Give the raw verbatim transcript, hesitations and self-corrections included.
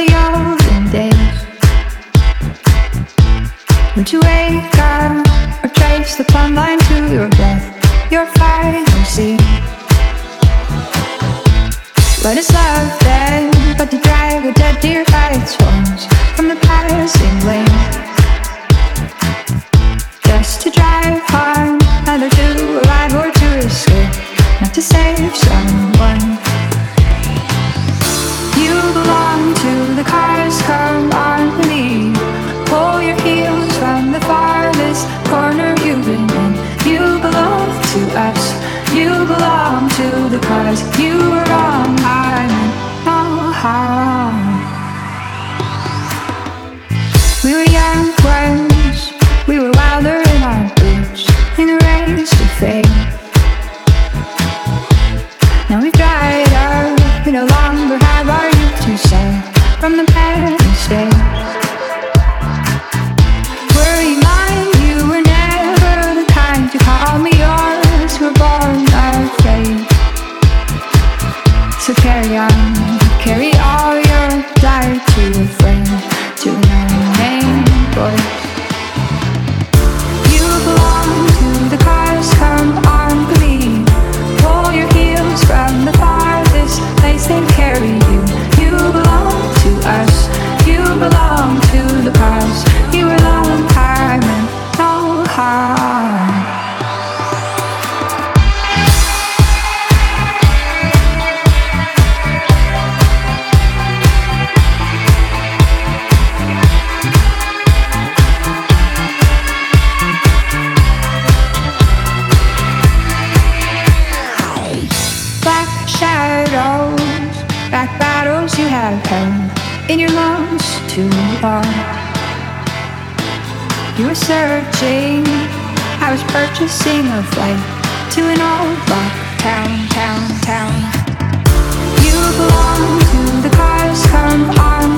the olden days, when to wake up or trace the plumb line to your breath, your final sea. What is love then but to drag a dead deer by its horns from the passing lane, just to drive home, either to arrive or to escape, not to save someone. You belong to the cars, come on, leave. Pull your heels from the farthest corner you've been in. You belong to us, you belong to the cars. You were wrong, I meant no harm. We were young ones, we were wilder in our boots, in the race to fame. Now we've dried up, we no longer have our youth to save from the parent stage. Worry mine, you were never the kind to call me yours, we're born afraid. So carry on, carry all your life to a friend, to an unnamed voice. You belong to the cars, come on, believe. Pull your heels from the farthest place they carry you. You belong to us, you belong to the cars. You were long time and no harm. Shadows, back battles you have held in your lungs too long. You were searching, I was purchasing a flight to an old lock town, town, town. You belong to the cars, come on.